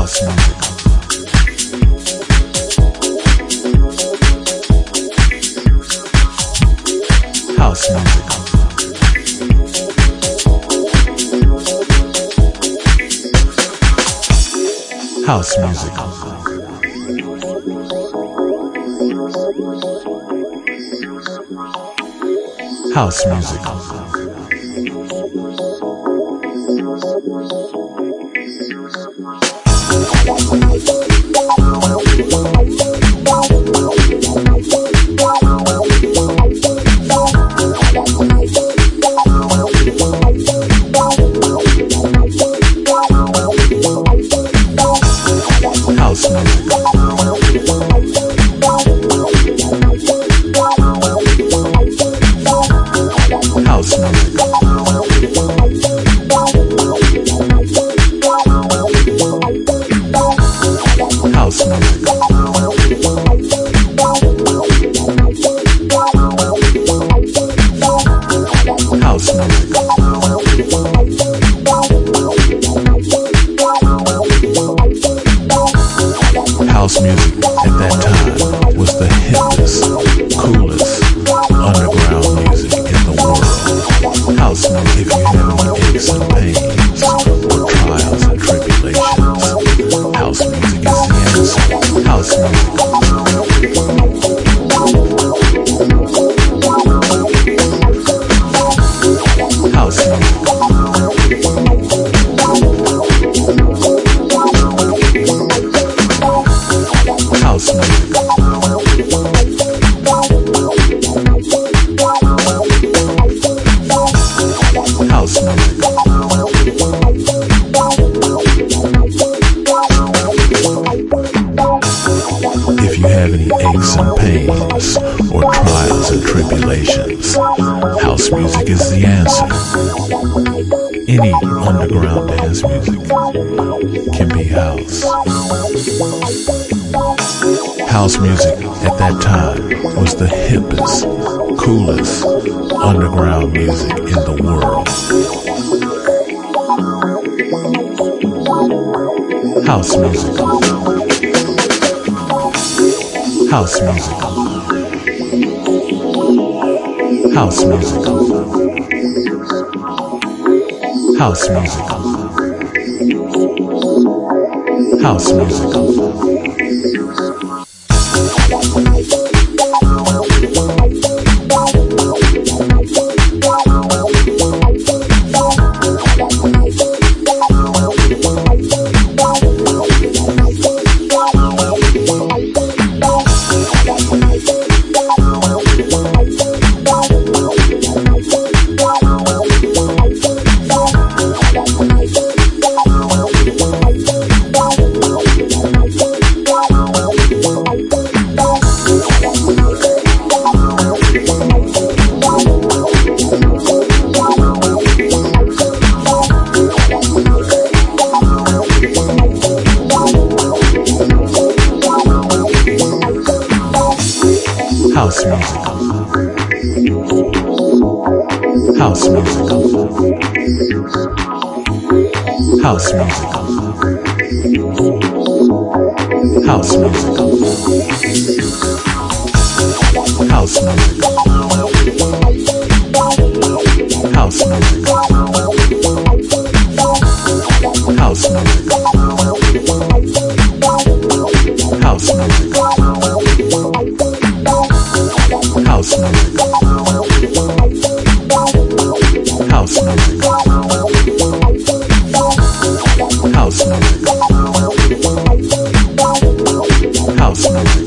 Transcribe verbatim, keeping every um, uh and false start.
House music. House music. House music. House music. House music. House music. House music. House music. House music at that time was the hippest, coolest, underground music in the world. House music, if you have any aches and pains, or trials and tribulations, house music is the answer. House music. House music. House music. House music. If you have any aches and pains or trials and tribulations, house music is the answer. Any underground dance music can be house. House music at that time was the hippest, coolest, underground music in the world. House music. House music. House music. House music. House music. House music. House music. House music. House music. House music. House music. House music. House music. House music. House music. House music. House music.